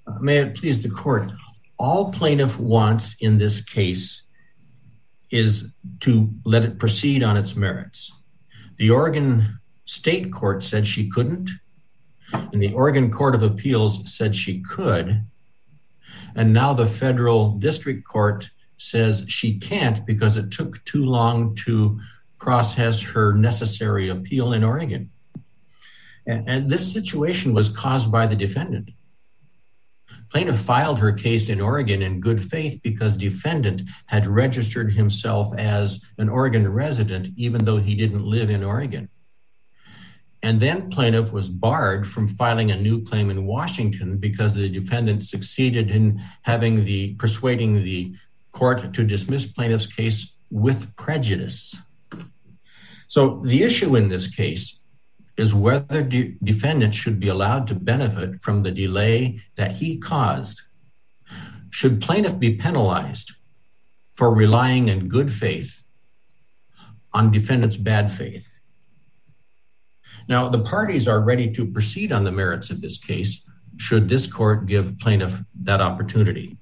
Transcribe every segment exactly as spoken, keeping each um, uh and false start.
Uh, may it please the court, all plaintiff wants in this case is to let it proceed on its merits. The Oregon State Court said she couldn't, and the Oregon Court of Appeals said she could, and now the Federal District Court says she can't because it took too long to process her necessary appeal in Oregon. And, and this situation was caused by the defendant. Plaintiff filed her case in Oregon in good faith because defendant had registered himself as an Oregon resident, even though he didn't live in Oregon. And then plaintiff was barred from filing a new claim in Washington because the defendant succeeded in having the persuading the court to dismiss plaintiff's case with prejudice. So the issue in this case is whether the defendant should be allowed to benefit from the delay that he caused. Should plaintiff be penalized for relying in good faith on defendant's bad faith? Now, the parties are ready to proceed on the merits of this case, should this court give plaintiff that opportunity.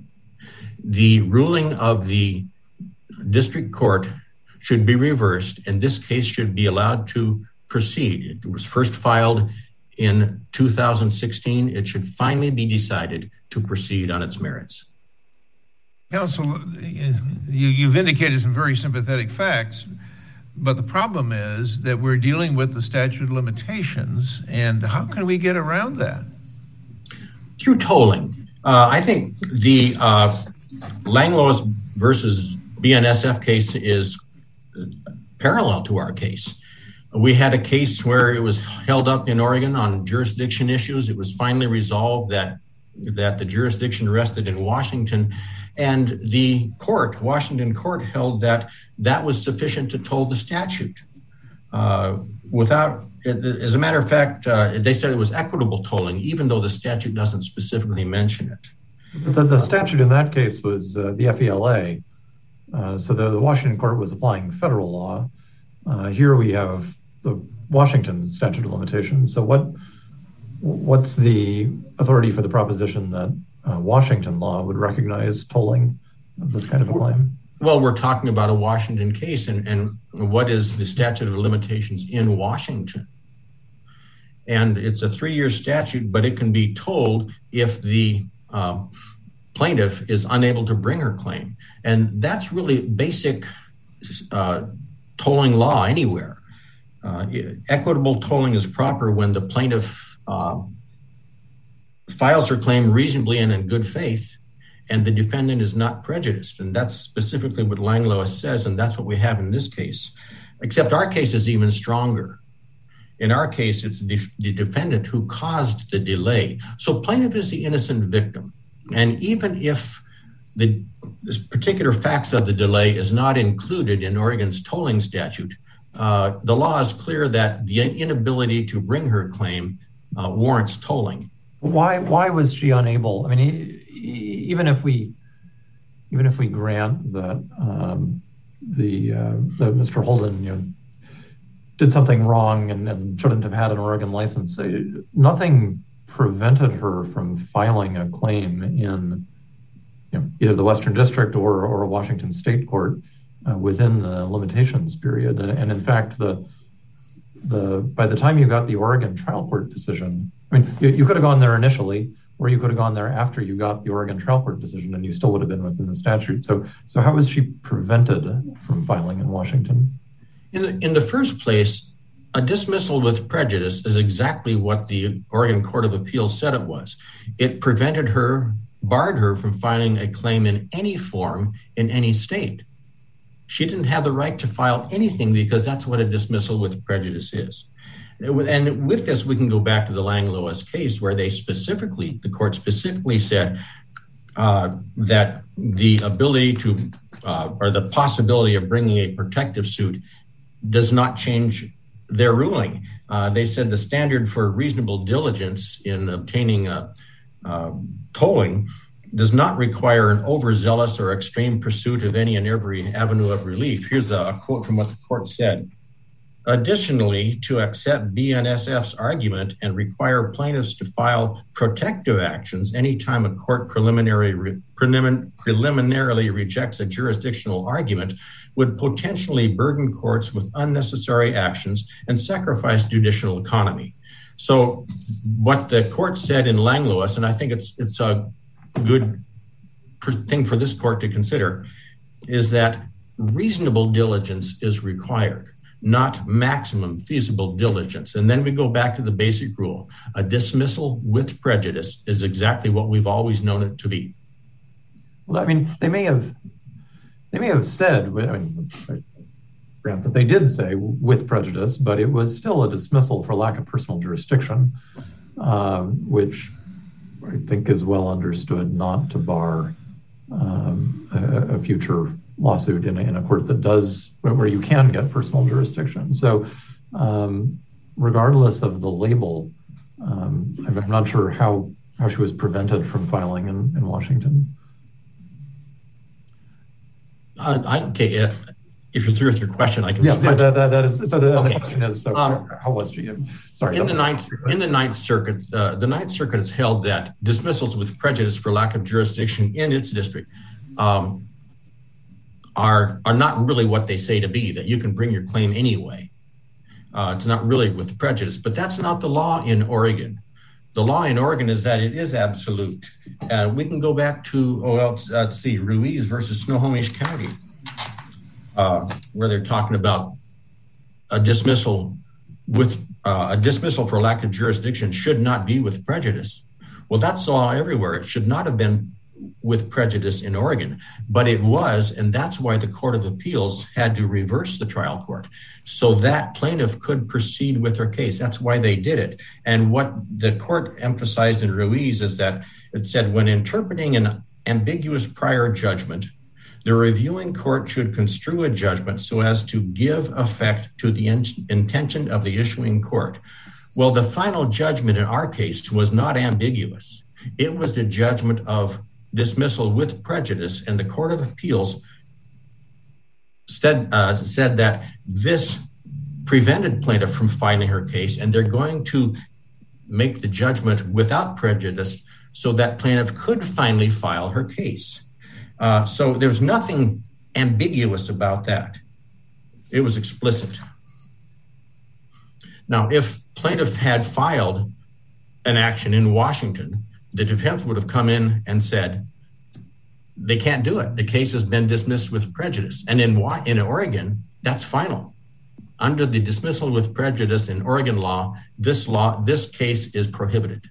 The ruling of the district court should be reversed, and this case should be allowed to proceed. It was first filed in two thousand sixteen. It should finally be decided to proceed on its merits. Counsel, you, you've indicated some very sympathetic facts, but the problem is that we're dealing with the statute of limitations, and how can we get around that? Through tolling. Uh, I think the uh, Langlois versus B N S F case is parallel to our case. We had a case where it was held up in Oregon on jurisdiction issues. It was finally resolved that, that the jurisdiction rested in Washington, and the court, Washington court, held that that was sufficient to toll the statute. Uh, without, as a matter of fact, uh, they said it was equitable tolling, even though the statute doesn't specifically mention it. The, the statute in that case was uh, the F E L A. Uh, so the, the Washington court was applying federal law. Uh, here we have the Washington statute of limitations. So what what's the authority for the proposition that uh, Washington law would recognize tolling of this kind of a claim? Well, we're talking about a Washington case, and, and what is the statute of limitations in Washington? And it's a three-year statute, but it can be tolled if the uh, plaintiff is unable to bring her claim. And that's really basic uh, tolling law anywhere. Uh, equitable tolling is proper when the plaintiff uh, files her claim reasonably and in good faith, and the defendant is not prejudiced. And that's specifically what Langlois says, and that's what we have in this case. Except our case is even stronger. In our case, it's the, the defendant who caused the delay. So plaintiff is the innocent victim. And even if the this particular facts of the delay is not included in Oregon's tolling statute, uh, the law is clear that the inability to bring her claim uh, warrants tolling. Why why was she unable? I mean, even if we even if we grant that um, the uh, that Mister Holden, you know, did something wrong and, and shouldn't have had an Oregon license, nothing prevented her from filing a claim in, you know, either the Western District or or a Washington State court uh, within the limitations period. And, and in fact, the the by the time you got the Oregon trial court decision, I mean, you, you could have gone there initially, or you could have gone there after you got the Oregon trial court decision, and you still would have been within the statute. So, so how was she prevented from filing in Washington? In the, in the first place, a dismissal with prejudice is exactly what the Oregon Court of Appeals said it was. It prevented her, barred her from filing a claim in any form in any state. She didn't have the right to file anything because that's what a dismissal with prejudice is. And with this, we can go back to the Langlois case where they specifically, the court specifically said uh, that the ability to, uh, or the possibility of bringing a protective suit does not change their ruling. Uh, they said the standard for reasonable diligence in obtaining a, uh, tolling does not require an overzealous or extreme pursuit of any and every avenue of relief. Here's a quote from what the court said. Additionally, to accept B N S F's argument and require plaintiffs to file protective actions anytime a court preliminary re, prelimin, preliminarily rejects a jurisdictional argument would potentially burden courts with unnecessary actions and sacrifice judicial economy. So what the court said in Langlois, and I think it's it's a good thing for this court to consider, is that reasonable diligence is required, not maximum feasible diligence. And then we go back to the basic rule. A dismissal with prejudice is exactly what we've always known it to be. Well, I mean, they may have they may have said, I mean, grant that they did say with prejudice, but it was still a dismissal for lack of personal jurisdiction, um, which I think is well understood not to bar um, a, a future lawsuit in a, in a court that does, where you can get personal jurisdiction. So um, regardless of the label, um, I'm not sure how, how she was prevented from filing in, in Washington. Uh, I, okay, uh, if you're through with your question, I can. Yeah, yeah that, that, that is. So the, okay. the question is, so um, how was she? Sorry. In the ninth, in the Ninth Circuit, uh, the Ninth Circuit has held that dismissals with prejudice for lack of jurisdiction in its district um, are are not really what they say to be. That you can bring your claim anyway. Uh, it's not really with prejudice, but that's not the law in Oregon. The law in Oregon is that it is absolute. Uh, we can go back to, oh, well, let's, uh, let's see, Ruiz versus Snohomish County, uh, where they're talking about a dismissal with uh, a dismissal for lack of jurisdiction should not be with prejudice. Well, that's the law everywhere. It should not have been with prejudice in Oregon, but it was, and that's why the Court of Appeals had to reverse the trial court so that plaintiff could proceed with her case. That's why they did it. And what the court emphasized in Ruiz is that it said when interpreting an ambiguous prior judgment, the reviewing court should construe a judgment so as to give effect to the in- intention of the issuing court. Well, the final judgment in our case was not ambiguous. It was the judgment of dismissal with prejudice, and the Court of Appeals said, uh, said that this prevented plaintiff from filing her case, and they're going to make the judgment without prejudice so that plaintiff could finally file her case. Uh, so there's nothing ambiguous about that. It was explicit. Now, if plaintiff had filed an action in Washington, the defense would have come in and said, they can't do it. The case has been dismissed with prejudice. And in in Oregon, that's final. Under the dismissal with prejudice in Oregon law, this law, this case is prohibited.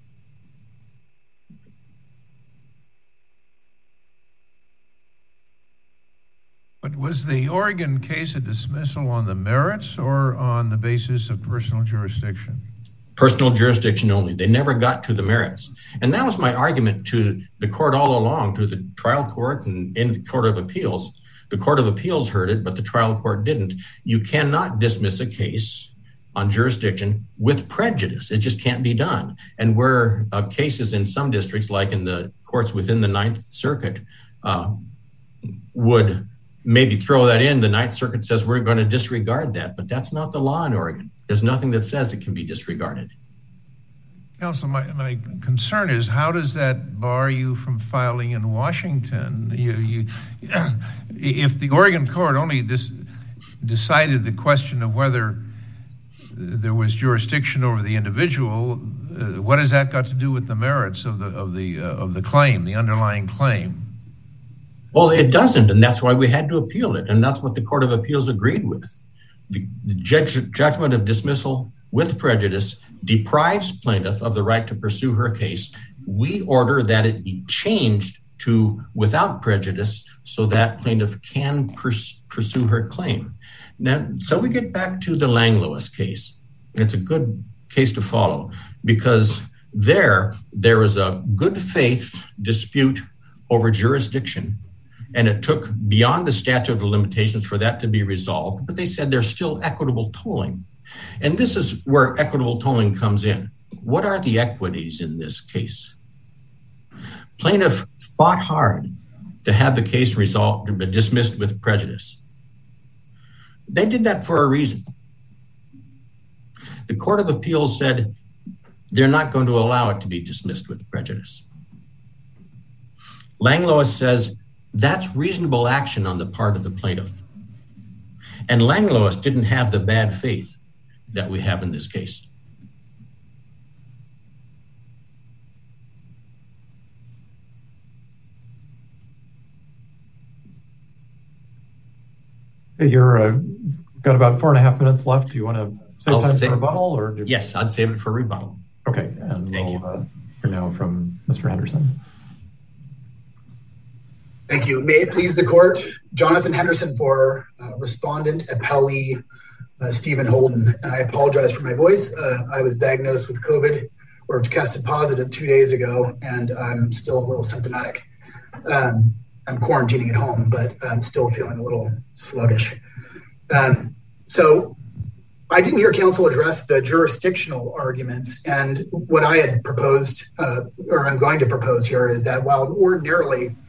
But was the Oregon case a dismissal on the merits or on the basis of personal jurisdiction? Personal jurisdiction only. They never got to the merits. And that was my argument to the court all along, to the trial court and in the Court of Appeals. The Court of Appeals heard it, but the trial court didn't. You cannot dismiss a case on jurisdiction with prejudice. It just can't be done. And where uh, cases in some districts, like in the courts within the Ninth Circuit, uh, would maybe throw that in, the Ninth Circuit says we're going to disregard that, but that's not the law in Oregon. There's nothing that says it can be disregarded. Counsel, my, my concern is how does that bar you from filing in Washington? You, you, if the Oregon court only dis, decided the question of whether there was jurisdiction over the individual, uh, what has that got to do with the merits of the of the uh, of the claim, the underlying claim? Well, it doesn't, and that's why we had to appeal it, and that's what the Court of Appeals agreed with. The, the judge, judgment of dismissal with prejudice deprives plaintiff of the right to pursue her case. We order that it be changed to without prejudice so that plaintiff can pers- pursue her claim. Now, so we get back to the Langlois case. It's a good case to follow because there, there was a good faith dispute over jurisdiction. And it took beyond the statute of limitations for that to be resolved. But they said there's still equitable tolling. And this is where equitable tolling comes in. What are the equities in this case? Plaintiff fought hard to have the case resolved, dismissed with prejudice. They did that for a reason. The Court of Appeals said they're not going to allow it to be dismissed with prejudice. Langlois says that's reasonable action on the part of the plaintiff. And Langlois didn't have the bad faith that we have in this case. Hey, you're uh, got about four and a half minutes left. Do you want to save I'll time save, for rebuttal? Or do... Yes, I'd save it for rebuttal. Okay, and Thank we'll you. uh, hear now from Mister Henderson. Thank you. May it please the court, Jonathan Henderson for uh, respondent appellee uh, Stephen Holden. And I apologize for my voice. Uh, I was diagnosed with COVID or tested positive two days ago, and I'm still a little symptomatic. Um, I'm quarantining at home, but I'm still feeling a little sluggish. Um, so I didn't hear counsel address the jurisdictional arguments. And what I had proposed, uh, or I'm going to propose here, is that while ordinarily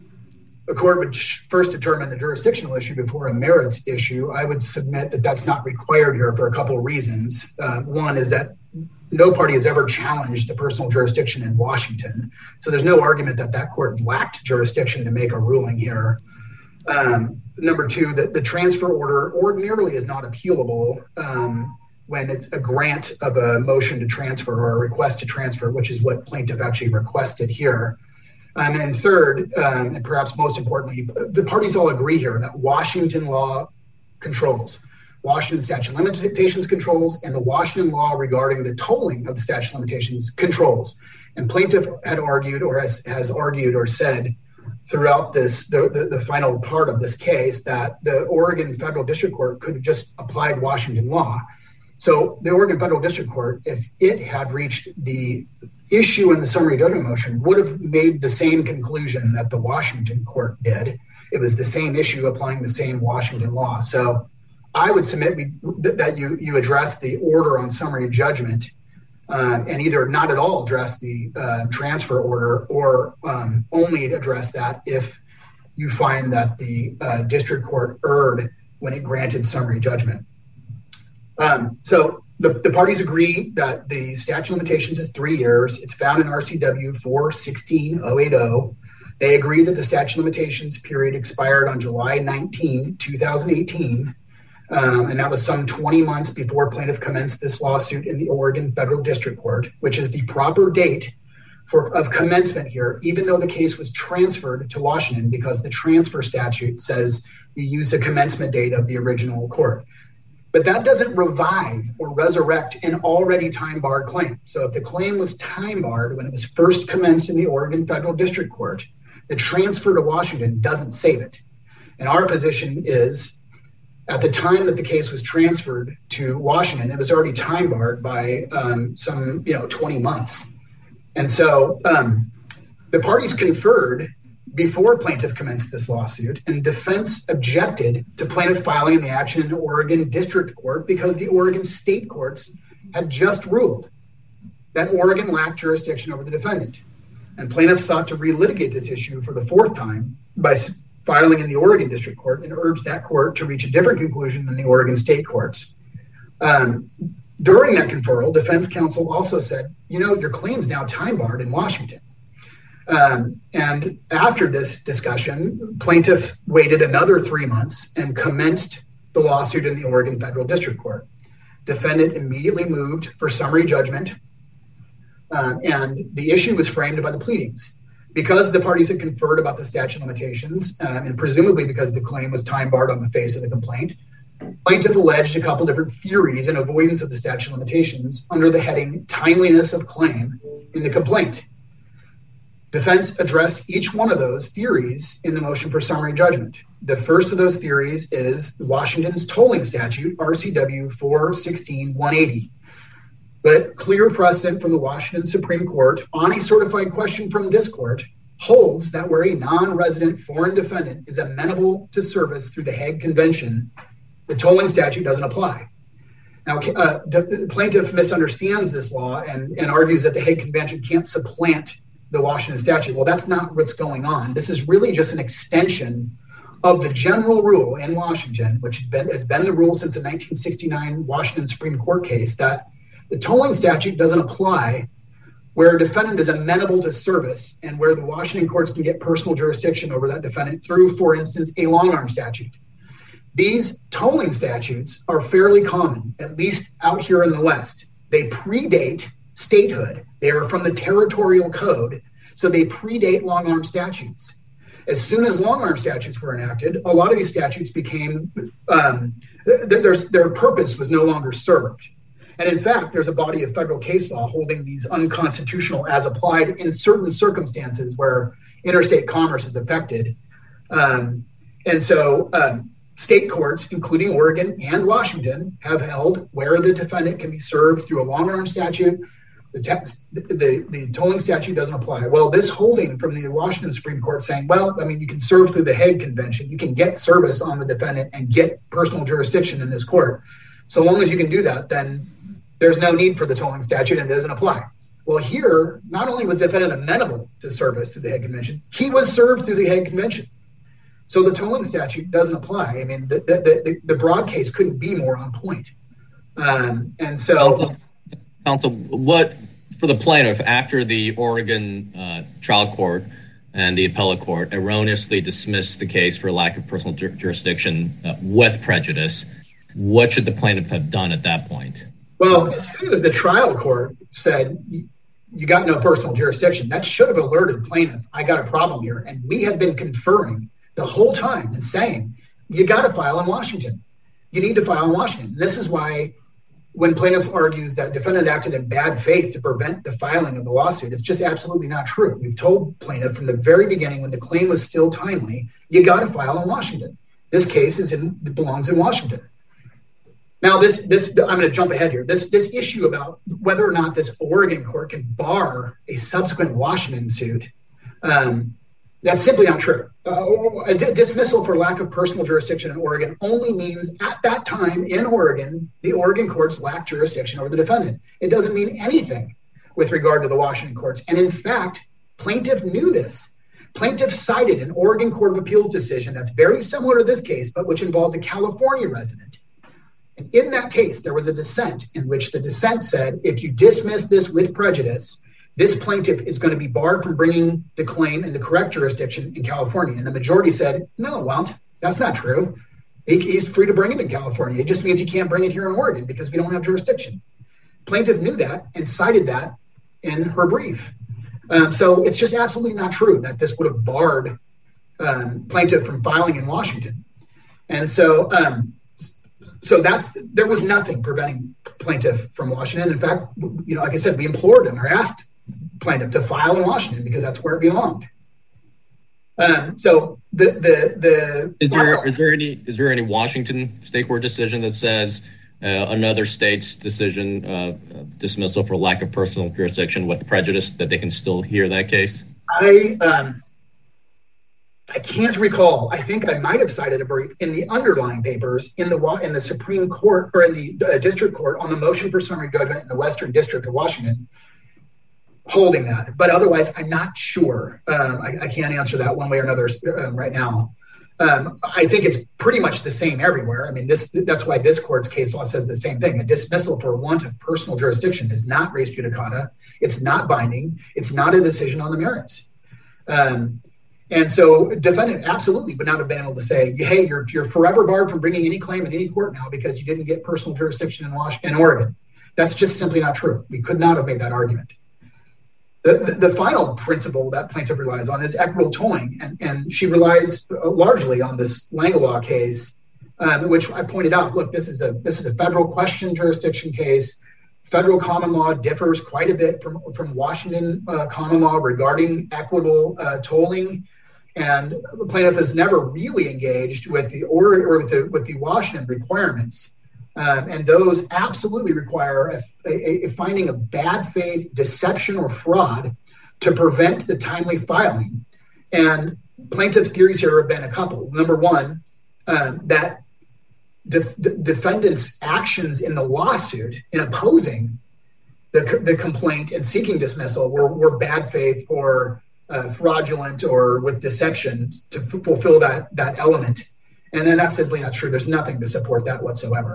a court would first determine the jurisdictional issue before a merits issue, I would submit that that's not required here for a couple of reasons. Uh, one is that no party has ever challenged the personal jurisdiction in Washington. So there's no argument that that court lacked jurisdiction to make a ruling here. Um, number two, that the transfer order ordinarily is not appealable um, when it's a grant of a motion to transfer or a request to transfer, which is what plaintiff actually requested here. Um, and third, um, and perhaps most importantly, the parties all agree here that Washington law controls. Washington statute of limitations controls, and the Washington law regarding the tolling of the statute of limitations controls. And plaintiff had argued or has, has argued or said throughout this, the, the, the final part of this case, that the Oregon Federal District Court could have just applied Washington law. So the Oregon Federal District Court, if it had reached the issue in the summary judgment motion, would have made the same conclusion that the Washington court did. It was the same issue applying the same Washington law. So I would submit we, that you, you address the order on summary judgment uh, and either not at all address the uh, transfer order or um, only address that if you find that the uh, district court erred when it granted summary judgment. Um, so the, the parties agree that the statute of limitations is three years. It's found in R C W four sixteen oh eighty. They agree that the statute of limitations period expired on July nineteenth, two thousand eighteen. Um, and that was some twenty months before plaintiff commenced this lawsuit in the Oregon Federal District Court, which is the proper date for of commencement here, even though the case was transferred to Washington, because the transfer statute says you use the commencement date of the original court. But that doesn't revive or resurrect an already time-barred claim. So if the claim was time-barred when it was first commenced in the Oregon Federal District Court, the transfer to Washington doesn't save it. And our position is, at the time that the case was transferred to Washington, it was already time-barred by um, some, you know, twenty months. And so um, the parties conferred before plaintiff commenced this lawsuit, and defense objected to plaintiff filing the action in the Oregon District Court because the Oregon state courts had just ruled that Oregon lacked jurisdiction over the defendant. And plaintiff sought to relitigate this issue for the fourth time by filing in the Oregon District Court and urged that court to reach a different conclusion than the Oregon state courts. Um, during that conferral, defense counsel also said, you know, your claim's now time-barred in Washington. Um, and after this discussion, plaintiff waited another three months and commenced the lawsuit in the Oregon Federal District Court. Defendant immediately moved for summary judgment, um, and the issue was framed by the pleadings. Because the parties had conferred about the statute of limitations, um, and presumably because the claim was time-barred on the face of the complaint, plaintiff alleged a couple different theories in avoidance of the statute of limitations under the heading timeliness of claim in the complaint. Defense addressed each one of those theories in the motion for summary judgment. The first of those theories is Washington's tolling statute, R C W four sixteen one eighty. But clear precedent from the Washington Supreme Court on a certified question from this court holds that where a non-resident foreign defendant is amenable to service through the Hague Convention, the tolling statute doesn't apply. Now, uh, the plaintiff misunderstands this law and, and argues that the Hague Convention can't supplant the Washington statute. Well, that's not what's going on. This is really just an extension of the general rule in Washington, which has been, has been the rule since the nineteen sixty-nine Washington Supreme Court case, that The tolling statute doesn't apply where a defendant is amenable to service and where the Washington courts can get personal jurisdiction over that defendant through, for instance, a long-arm statute. These tolling statutes are fairly common, at least out here in the West. They predate statehood. They are from the territorial code, so they predate long-arm statutes. As soon as long-arm statutes were enacted, a lot of these statutes became, um, th- their, their purpose was no longer served. And in fact, there's a body of federal case law holding these unconstitutional as applied in certain circumstances where interstate commerce is affected. Um, and so um, state courts, including Oregon and Washington, have held where the defendant can be served through a long-arm statute. The, text, the, the, the tolling statute doesn't apply. Well, this holding from the Washington Supreme Court saying, well, I mean, you can serve through the Hague Convention. You can get service on the defendant and get personal jurisdiction in this court. So long as you can do that, then there's no need for the tolling statute and it doesn't apply. Well, here, not only was the defendant amenable to service through the Hague Convention, he was served through the Hague Convention. So the tolling statute doesn't apply. I mean, the, the, the, the broad case couldn't be more on point. Um, and so... Counsel, counsel, what, for the plaintiff, after the Oregon uh, trial court and the appellate court erroneously dismissed the case for lack of personal jur- jurisdiction uh, with prejudice, what should the plaintiff have done at that point? Well, as soon as the trial court said, you got no personal jurisdiction, that should have alerted plaintiff, I got a problem here. And we had been conferring the whole time and saying, you got to file in Washington. You need to file in Washington. And this is why when plaintiff argues that defendant acted in bad faith to prevent the filing of the lawsuit, it's just absolutely not true. We've told plaintiff from the very beginning when the claim was still timely, you got to file in Washington. This case is in, it belongs in Washington. Now, this, this I'm going to jump ahead here. This, this issue about whether or not this Oregon court can bar a subsequent Washington suit, um, that's simply not true. Uh, a d- dismissal for lack of personal jurisdiction in Oregon only means at that time in Oregon, the Oregon courts lack jurisdiction over the defendant. It doesn't mean anything with regard to the Washington courts. And in fact, plaintiff knew this. Plaintiff cited an Oregon Court of Appeals decision that's very similar to this case, but which involved a California resident. And in that case, there was a dissent in which the dissent said, if you dismiss this with prejudice, this plaintiff is going to be barred from bringing the claim in the correct jurisdiction in California. And the majority said, no, it won't. That's not true. He, he's free to bring it in California. It just means he can't bring it here in Oregon because we don't have jurisdiction. Plaintiff knew that and cited that in her brief. Um, so it's just absolutely not true that this would have barred um, plaintiff from filing in Washington. And so, um, So that's there was nothing preventing plaintiff from Washington. In fact, you know, like I said, we implored him or asked plaintiff to file in Washington because that's where it belonged. Um, so the the the is there is there any is there any Washington state court decision that says uh, another state's decision uh, dismissal for lack of personal jurisdiction with prejudice that they can still hear that case? I um, I can't recall. I think I might have cited a brief in the underlying papers in the in the Supreme Court or in the uh, district court on the motion for summary judgment in the Western District of Washington, holding that. But otherwise, I'm not sure. Um, I, I can't answer that one way or another uh, right now. Um, I think it's pretty much the same everywhere. I mean, this that's why this court's case law says the same thing. A dismissal for want of personal jurisdiction is not res judicata. It's not binding. It's not a decision on the merits. Um, And so defendant absolutely would not have been able to say, hey, you're you're forever barred from bringing any claim in any court now because you didn't get personal jurisdiction in Washington, in Oregon. That's just simply not true. We could not have made that argument. The, the, the final principle that plaintiff relies on is equitable tolling, and, and she relies largely on this Langlois case, um, which I pointed out, look, this is a this is a federal question jurisdiction case. Federal common law differs quite a bit from, from Washington uh, common law regarding equitable uh, tolling. And the plaintiff has never really engaged with the or, or with the with the Washington requirements, um, and those absolutely require a, a, a finding of bad faith, deception, or fraud to prevent the timely filing. And plaintiff's theories here have been a couple. Number one, um, that def- the defendant's actions in the lawsuit in opposing the the complaint and seeking dismissal were, were bad faith or Uh, fraudulent or with deception to f- fulfill that that element. And then that's simply not true. There's nothing to support that whatsoever.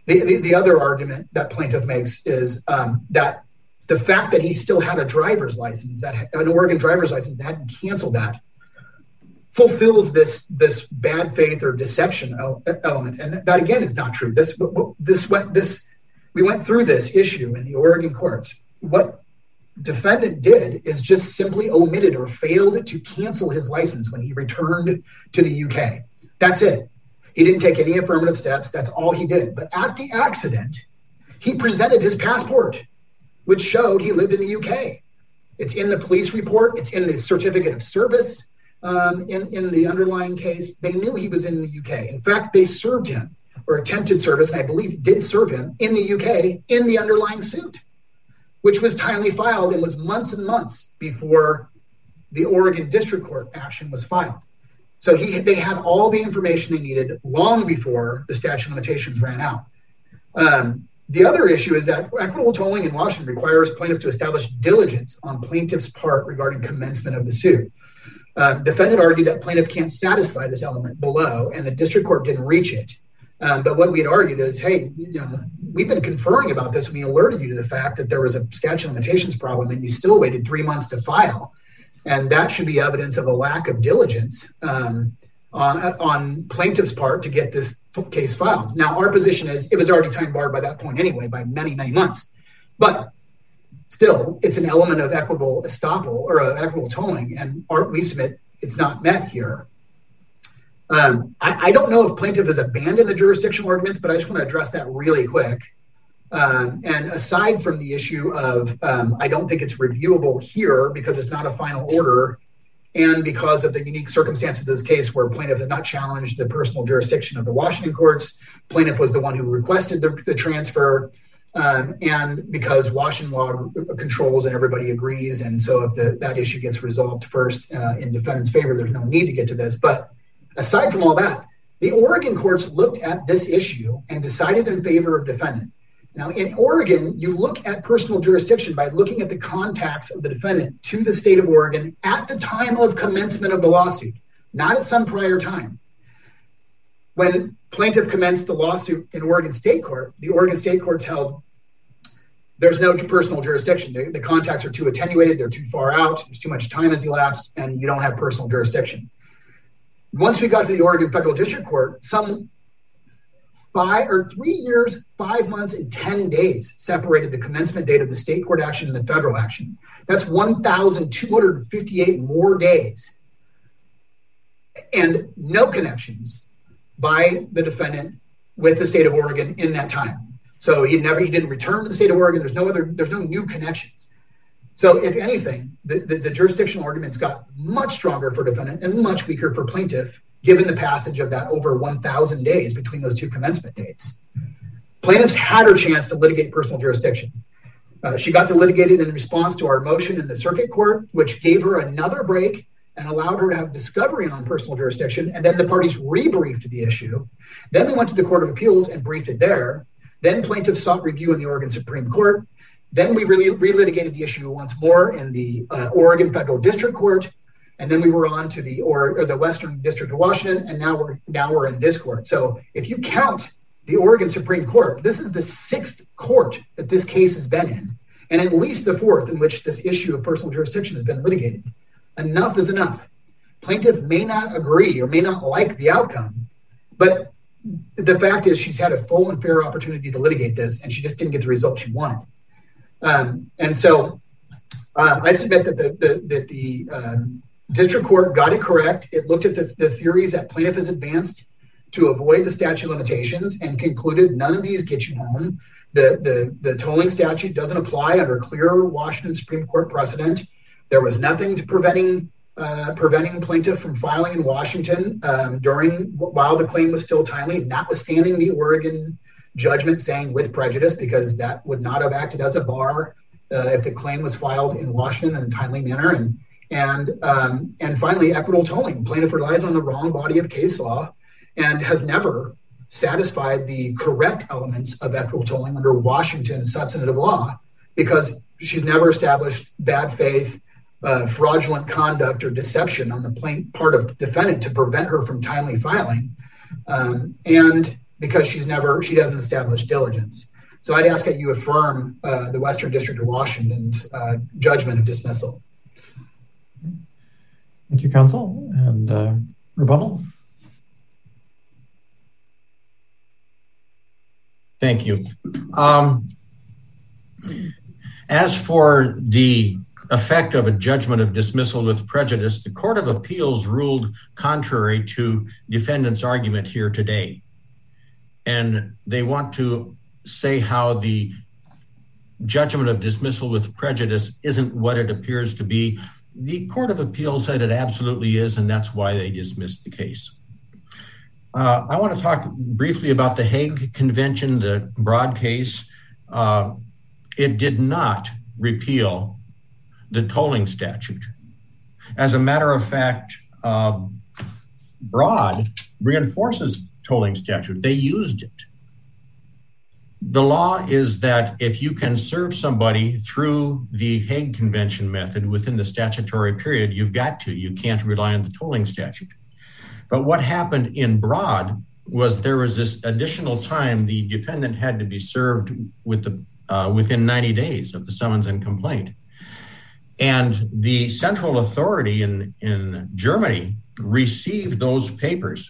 The, the, the other argument that plaintiff makes is um, that the fact that he still had a driver's license, that an Oregon driver's license, hadn't canceled that, fulfills this this bad faith or deception element, and that again is not true. This this went this we went through this issue in the Oregon courts. What defendant did is just simply omitted or failed to cancel his license when he returned to the U K. That's it. He didn't take any affirmative steps. That's all he did. But at the accident, he presented his passport, which showed he lived in the U K. It's in the police report. It's in the certificate of service. Um, in, in the underlying case, they knew he was in the U K. In fact, they served him or attempted service, and I believe did serve him in the U K in the underlying suit, which was timely filed and was months and months before the Oregon District Court action was filed. So he, they had all the information they needed long before the statute of limitations ran out. Um, the other issue is that equitable tolling in Washington requires plaintiff to establish diligence on plaintiff's part regarding commencement of the suit. Uh, defendant argued that plaintiff can't satisfy this element below, and the district court didn't reach it. Um, but what we had argued is, hey, you know, we've been conferring about this. We alerted you to the fact that there was a statute of limitations problem, and you still waited three months to file. And that should be evidence of a lack of diligence um, on, on plaintiff's part to get this case filed. Now, our position is it was already time barred by that point anyway, by many, many months. But still, it's an element of equitable estoppel or uh, equitable tolling, and our, we submit it's not met here. Um, I, I don't know if plaintiff has abandoned the jurisdictional arguments, but I just want to address that really quick. Um, and aside from the issue of, um, I don't think it's reviewable here because it's not a final order, and because of the unique circumstances of this case where plaintiff has not challenged the personal jurisdiction of the Washington courts. Plaintiff was the one who requested the, the transfer. Um, and because Washington law controls and everybody agrees, and so if the, that issue gets resolved first uh, in defendant's favor, there's no need to get to this. But aside from all that, the Oregon courts looked at this issue and decided in favor of defendant. Now, in Oregon, you look at personal jurisdiction by looking at the contacts of the defendant to the state of Oregon at the time of commencement of the lawsuit, not at some prior time. When plaintiff commenced the lawsuit in Oregon State Court, the Oregon State Courts held there's no personal jurisdiction. The, the contacts are too attenuated, they're too far out, there's too much time has elapsed, and you don't have personal jurisdiction. Once we got to the Oregon Federal District Court, some five or three years, five months, and ten days separated the commencement date of the state court action and the federal action. That's one thousand two hundred fifty-eight more days. And no connections by the defendant with the state of Oregon in that time. So he never, he didn't return to the state of Oregon. There's no other, there's no new connections. So if anything, the, the, the jurisdictional arguments got much stronger for defendant and much weaker for plaintiff, given the passage of that over one thousand days between those two commencement dates. Plaintiffs had her chance to litigate personal jurisdiction. Uh, she got to litigate it in response to our motion in the circuit court, which gave her another break and allowed her to have discovery on personal jurisdiction. And then the parties rebriefed the issue. Then they went to the Court of Appeals and briefed it there. Then plaintiffs sought review in the Oregon Supreme Court. Then we really relitigated the issue once more in the uh, Oregon Federal District Court. And then we were on to the or, or the Western District of Washington, and now we're now we're in this court. So if you count the Oregon Supreme Court, this is the sixth court that this case has been in, and at least the fourth in which this issue of personal jurisdiction has been litigated. Enough is enough. Plaintiff may not agree or may not like the outcome, but the fact is she's had a full and fair opportunity to litigate this, and she just didn't get the result she wanted. Um, and so uh, I submit that the, the, that the um, district court got it correct. It looked at the, the theories that plaintiff has advanced to avoid the statute of limitations and concluded none of these get you home. The, the, the tolling statute doesn't apply under clear Washington Supreme Court precedent. There was nothing to preventing uh, preventing plaintiff from filing in Washington um, during while the claim was still timely, notwithstanding the Oregon judgment saying with prejudice, because that would not have acted as a bar uh, if the claim was filed in Washington in a timely manner. And and um, and finally, equitable tolling. Plaintiff relies on the wrong body of case law and has never satisfied the correct elements of equitable tolling under Washington substantive law, because she's never established bad faith, uh, fraudulent conduct, or deception on the plain part of defendant to prevent her from timely filing. Um, and because she's never, she doesn't establish diligence. So I'd ask that you affirm uh, the Western District of Washington's uh, judgment of dismissal. Thank you, counsel. And uh, rebuttal? Thank you. Um, as for the effect of a judgment of dismissal with prejudice, the Court of Appeals ruled contrary to defendant's argument here today. And they want to say how the judgment of dismissal with prejudice isn't what it appears to be. The Court of Appeals said it absolutely is, and that's why they dismissed the case. Uh, I want to talk briefly about the Hague Convention, the Broad case. Uh, it did not repeal the tolling statute. As a matter of fact, uh, Broad reinforces tolling statute. They used it. The law is that if you can serve somebody through the Hague Convention method within the statutory period, you've got to. You can't rely on the tolling statute. But what happened in Broad was there was this additional time the defendant had to be served with the uh, within ninety days of the summons and complaint. And the central authority in, in Germany received those papers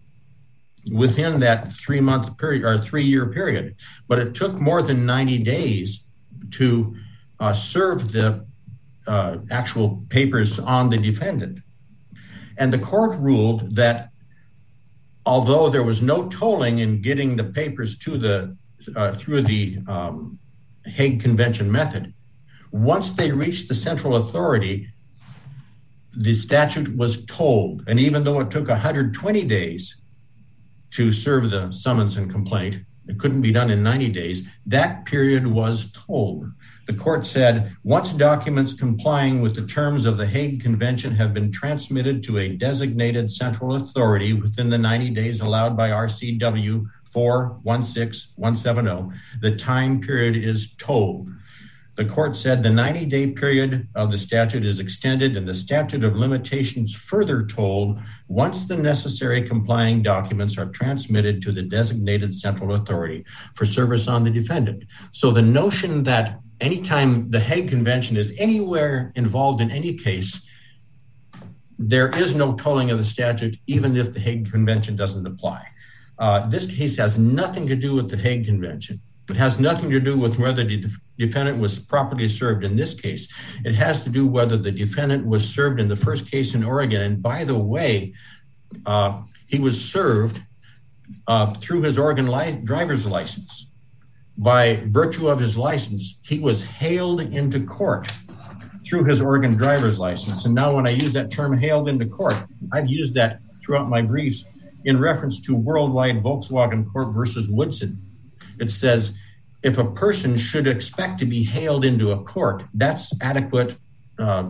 within that three-month period or three-year period. But it took more than ninety days to uh, serve the uh, actual papers on the defendant. And the court ruled that although there was no tolling in getting the papers to the uh, through the um, Hague Convention method, once they reached the central authority, the statute was tolled. And even though it took one hundred twenty days to serve the summons and complaint, it couldn't be done in ninety days, that period was tolled. The court said, once documents complying with the terms of the Hague Convention have been transmitted to a designated central authority within the ninety days allowed by R C W four one six one seven zero, the time period is tolled. The court said the ninety-day period of the statute is extended and the statute of limitations further tolled once the necessary complying documents are transmitted to the designated central authority for service on the defendant. So the notion that anytime the Hague Convention is anywhere involved in any case, there is no tolling of the statute, even if the Hague Convention doesn't apply. Uh, this case has nothing to do with the Hague Convention. It has nothing to do with whether the def- defendant was properly served in this case. It has to do whether the defendant was served in the first case in Oregon. And by the way, uh, he was served uh, through his Oregon li- driver's license. By virtue of his license, he was hailed into court through his Oregon driver's license. And now when I use that term hailed into court, I've used that throughout my briefs in reference to Worldwide Volkswagen Corp versus Woodson. It says, if a person should expect to be hailed into a court, that's adequate uh,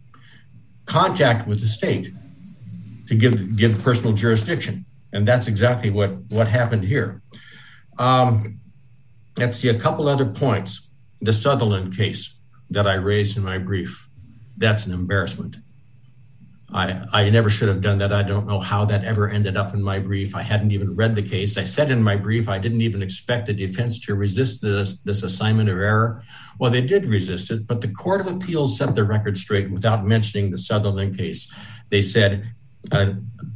contact with the state to give, give personal jurisdiction. And that's exactly what, what happened here. Um, let's see, a couple other points. The Sutherland case that I raised in my brief, that's an embarrassment. I, I never should have done that. I don't know how that ever ended up in my brief. I hadn't even read the case. I said in my brief, I didn't even expect the defense to resist this, this assignment of error. Well, they did resist it, but the Court of Appeals set the record straight without mentioning the Sutherland case. They said uh,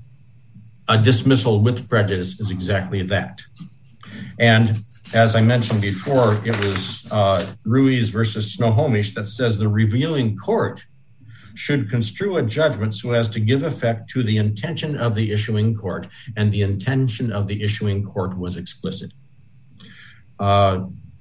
a dismissal with prejudice is exactly that. And as I mentioned before, it was uh, Ruiz versus Snohomish that says the reviewing court should construe a judgment so as to give effect to the intention of the issuing court, and the intention of the issuing court was explicit. Uh,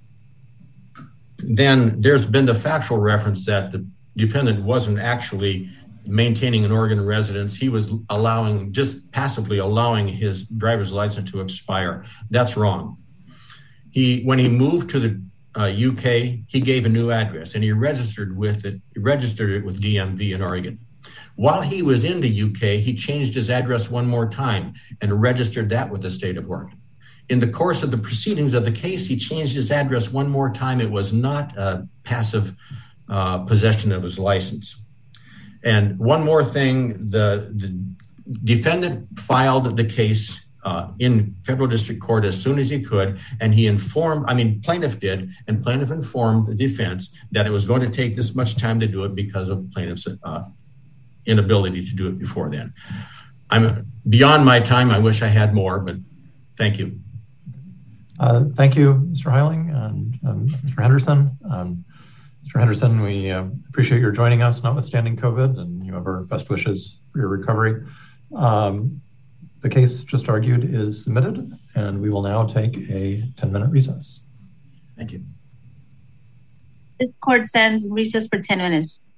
then there's been the factual reference that the defendant wasn't actually maintaining an Oregon residence. He was allowing, just passively allowing his driver's license to expire. That's wrong. He, when he moved to the Uh, U K, he gave a new address and he registered with it, he registered it with D M V in Oregon. While he was in the U K, he changed his address one more time and registered that with the state of Oregon. In the course of the proceedings of the case, he changed his address one more time. It was not a passive uh, possession of his license. And one more thing, the, the defendant filed the case uh, in federal district court as soon as he could. And he informed, I mean, plaintiff did, and plaintiff informed the defense that it was going to take this much time to do it because of plaintiff's uh, inability to do it before then. I'm beyond my time. I wish I had more, but thank you. Uh, thank you, Mister Heiling and um, Mister Henderson. Um, Mister Henderson, we uh, appreciate your joining us, notwithstanding COVID, and you have our best wishes for your recovery. Um, the case just argued is submitted, and we will now take a ten-minute recess. Thank you. This court stands in recess for ten minutes.